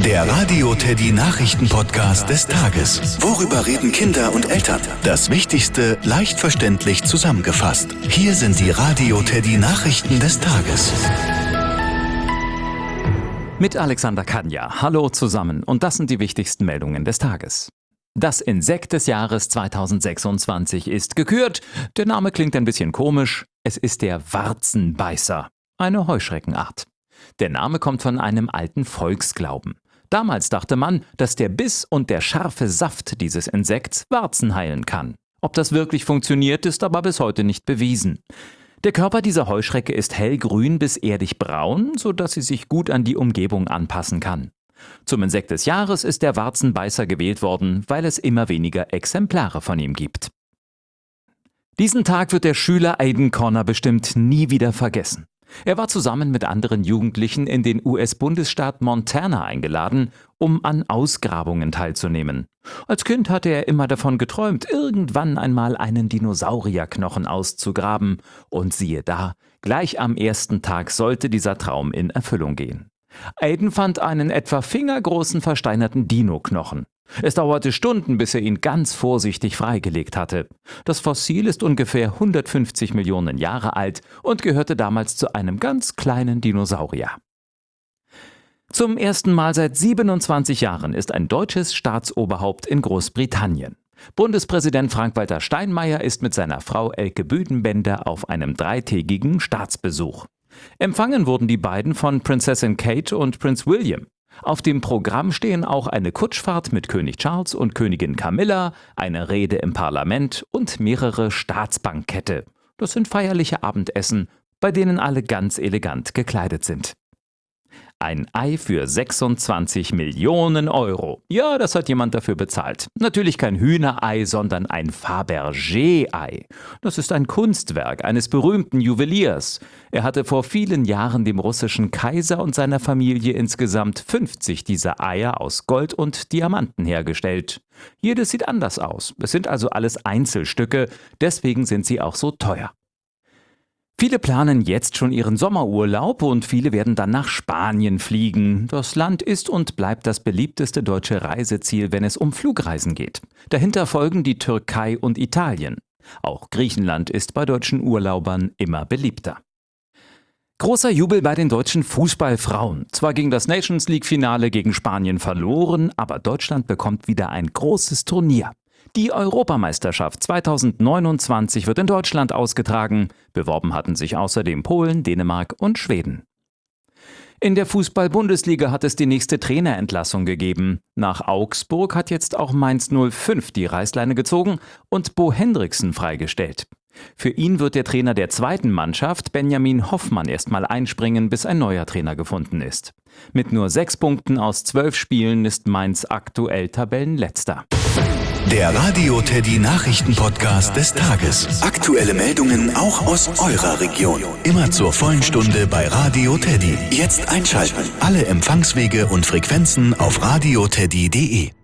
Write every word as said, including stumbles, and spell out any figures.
Der Radio Teddy Nachrichten-Podcast des Tages. Worüber reden Kinder und Eltern? Das Wichtigste leicht verständlich zusammengefasst. Hier sind die Radio Teddy Nachrichten des Tages. Mit Alexander Kanja. Hallo zusammen und das sind die wichtigsten Meldungen des Tages. Das Insekt des Jahres zweitausendsechsundzwanzig ist gekürt. Der Name klingt ein bisschen komisch. Es ist der Warzenbeißer, eine Heuschreckenart. Der Name kommt von einem alten Volksglauben. Damals dachte man, dass der Biss und der scharfe Saft dieses Insekts Warzen heilen kann. Ob das wirklich funktioniert, ist aber bis heute nicht bewiesen. Der Körper dieser Heuschrecke ist hellgrün bis erdig braun, sodass sie sich gut an die Umgebung anpassen kann. Zum Insekt des Jahres ist der Warzenbeißer gewählt worden, weil es immer weniger Exemplare von ihm gibt. Diesen Tag wird der Schüler Aiden Conner bestimmt nie wieder vergessen. Er war zusammen mit anderen Jugendlichen in den U S-Bundesstaat Montana eingeladen, um an Ausgrabungen teilzunehmen. Als Kind hatte er immer davon geträumt, irgendwann einmal einen Dinosaurierknochen auszugraben. Und siehe da, gleich am ersten Tag sollte dieser Traum in Erfüllung gehen. Aiden fand einen etwa fingergroßen versteinerten Dino-Knochen. Es dauerte Stunden, bis er ihn ganz vorsichtig freigelegt hatte. Das Fossil ist ungefähr hundertfünfzig Millionen Jahre alt und gehörte damals zu einem ganz kleinen Dinosaurier. Zum ersten Mal seit siebenundzwanzig Jahren ist ein deutsches Staatsoberhaupt in Großbritannien. Bundespräsident Frank-Walter Steinmeier ist mit seiner Frau Elke Büdenbender auf einem dreitägigen Staatsbesuch. Empfangen wurden die beiden von Prinzessin Kate und Prinz William. Auf dem Programm stehen auch eine Kutschfahrt mit König Charles und Königin Camilla, eine Rede im Parlament und mehrere Staatsbankette. Das sind feierliche Abendessen, bei denen alle ganz elegant gekleidet sind. Ein Ei für sechsundzwanzig Millionen Euro. Ja, das hat jemand dafür bezahlt. Natürlich kein Hühnerei, sondern ein Fabergé-Ei. Das ist ein Kunstwerk eines berühmten Juweliers. Er hatte vor vielen Jahren dem russischen Kaiser und seiner Familie insgesamt fünfzig dieser Eier aus Gold und Diamanten hergestellt. Jedes sieht anders aus. Es sind also alles Einzelstücke, deswegen sind sie auch so teuer. Viele planen jetzt schon ihren Sommerurlaub und viele werden dann nach Spanien fliegen. Das Land ist und bleibt das beliebteste deutsche Reiseziel, wenn es um Flugreisen geht. Dahinter folgen die Türkei und Italien. Auch Griechenland ist bei deutschen Urlaubern immer beliebter. Großer Jubel bei den deutschen Fußballfrauen. Zwar ging das Nations League-Finale gegen Spanien verloren, aber Deutschland bekommt wieder ein großes Turnier. Die Europameisterschaft zweitausendneunundzwanzig wird in Deutschland ausgetragen. Beworben hatten sich außerdem Polen, Dänemark und Schweden. In der Fußball-Bundesliga hat es die nächste Trainerentlassung gegeben. Nach Augsburg hat jetzt auch Mainz null fünf die Reißleine gezogen und Bo Hendricksen freigestellt. Für ihn wird der Trainer der zweiten Mannschaft, Benjamin Hoffmann, erstmal einspringen, bis ein neuer Trainer gefunden ist. Mit nur sechs Punkten aus zwölf Spielen ist Mainz aktuell Tabellenletzter. Der Radio Teddy Nachrichten-Podcast des Tages. Aktuelle Meldungen auch aus eurer Region. Immer zur vollen Stunde bei Radio Teddy. Jetzt einschalten. Alle Empfangswege und Frequenzen auf radioteddy punkt de.